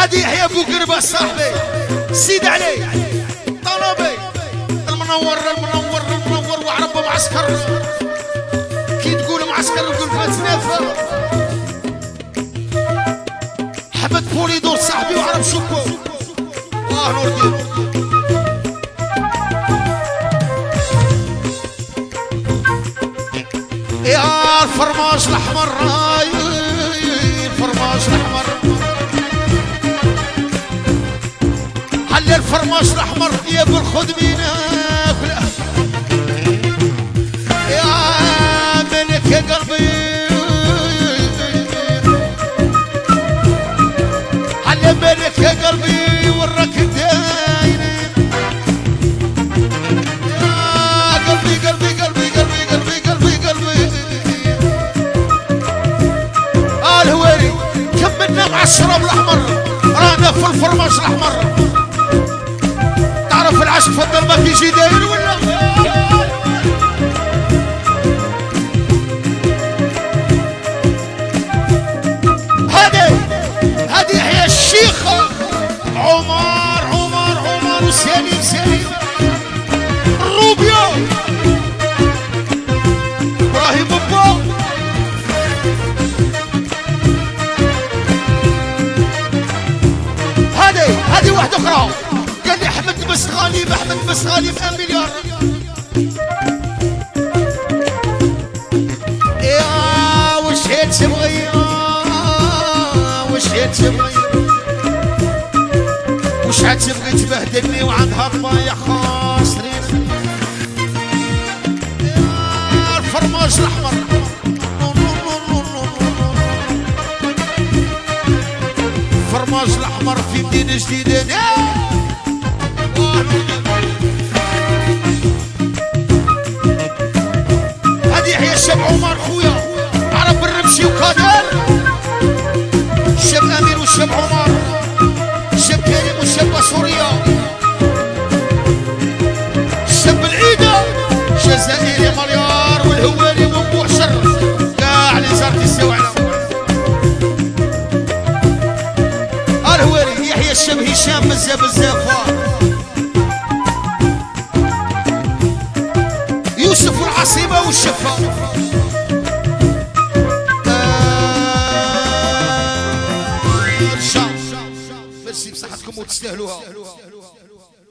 هادي يحيى بوقربة صاحبي سيد علي طلبي المنور المنور المنور وعرب معسكر كي تقول معسكر نقول فاتنافة حمد بوليدور صاحبي وعرب شكو نور الدين يا الفرماج الاحمر الفرماج الاحمر حل الفرماج الاحمر يا بالخدمينه يا ملك يا قلبي حل ملك يا قلبي وراك الداين يا قلبي قلبي قلبي قلبي قلبي قلبي قلبي الهواري كملنا مع الشراب الاحمر رانا في الفرماج الاحمر تعرف العشق فضل ما كيجي داير ولا هادي يحيى الشيخ عمر وسليم سليم الروبيو ابراهيم بابا هادي واحدة أخرى قال لي أحمد مسغالي ب 1 مليار يا وش هيك تبغي وش هيك تبغي وش هتبغي تبهدلني وعندها ربايع خاسرين يا الفرماج الأحمر الفرماج الأحمر في مدينة جديدة هادي يحيى الشاب عمر خويا عرب الرمشي وكادر الشاب أمين والشاب عمر الشاب كريم والشاب سوريا الشاب العيدة الجزائري مليار والهواري وبوحشر كاع اللي زارتي السواعلة الهواري يحيى الشاب هشام بزاف يوسف والعصيبة والشفا ميرسي بصحتكم وتستاهلوها.